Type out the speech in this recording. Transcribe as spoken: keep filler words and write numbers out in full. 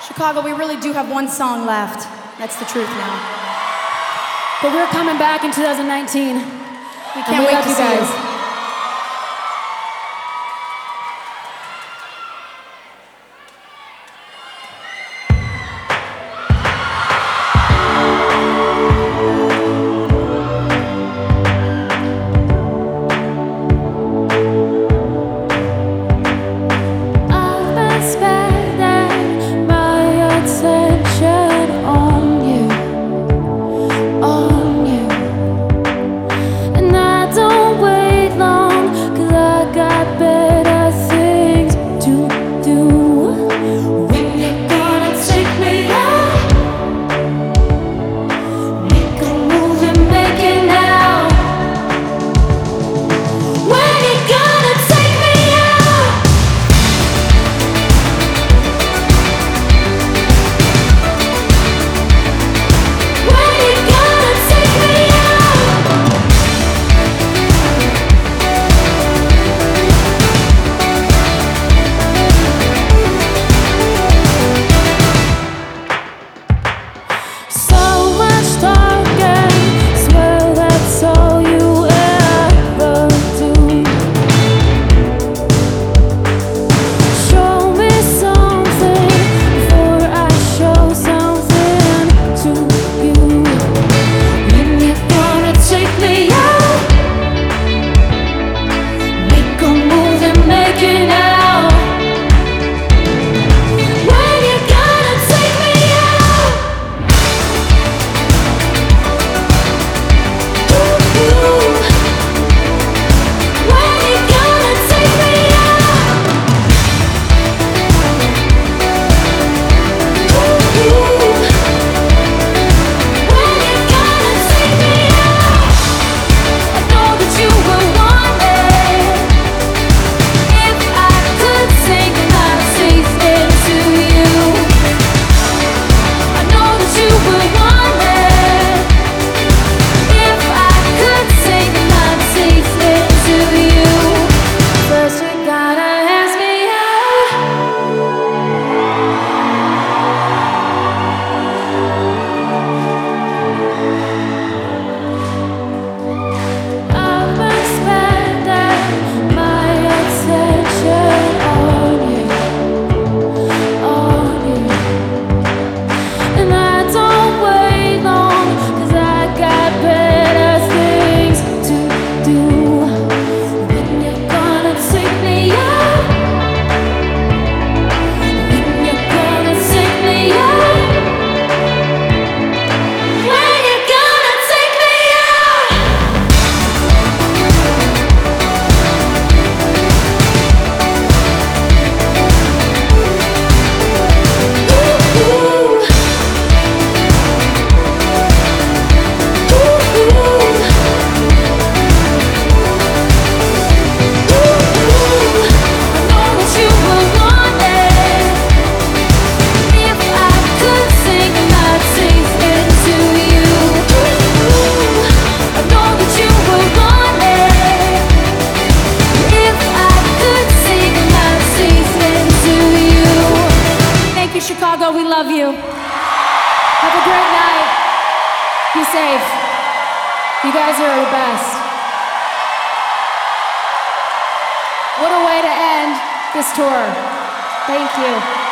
Chicago, we really do have one song left. That's the truth now. But we're coming back in two thousand nineteen. We can't we wait to you see guys. you. Chicago, we love you. Have a great night. Be safe. You guys are the best. What a way to end this tour. Thank you.